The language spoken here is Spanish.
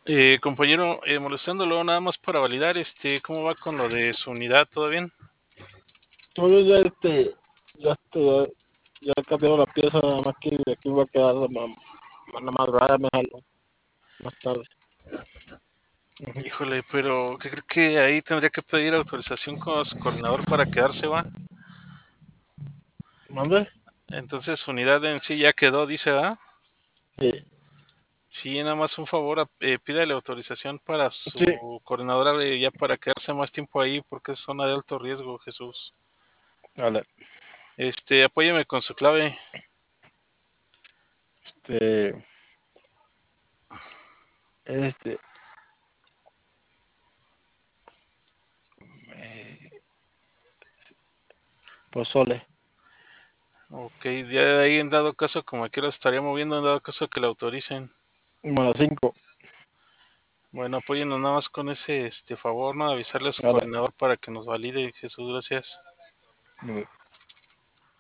Compañero, molestándolo nada más para validar, ¿cómo va con lo de su unidad? ¿Todo bien? Todo ya ya ya he cambiado la pieza, nada más que de aquí va a quedar nada más rara, me jalo más tarde. Ujú. Híjole, pero ¿qué cree que ahí tendría que pedir autorización con su coordinador para quedarse, va? ¿Mande? Entonces su unidad en sí ya quedó, dice, ¿va? Sí, Sí, nada más un favor, pídale autorización para sí, su coordinadora ya para quedarse más tiempo ahí porque es zona de alto riesgo, Jesús. vale. Apóyeme con su clave. Este, este, eh, pozole, Ok, ya de ahí en dado caso, como aquí lo estaría moviendo, en dado caso que le autoricen. como a las 5, Bueno, apóyennos nada más con ese favor, ¿no? Avisarle a su vale. coordinador para que nos valide. Jesús, gracias.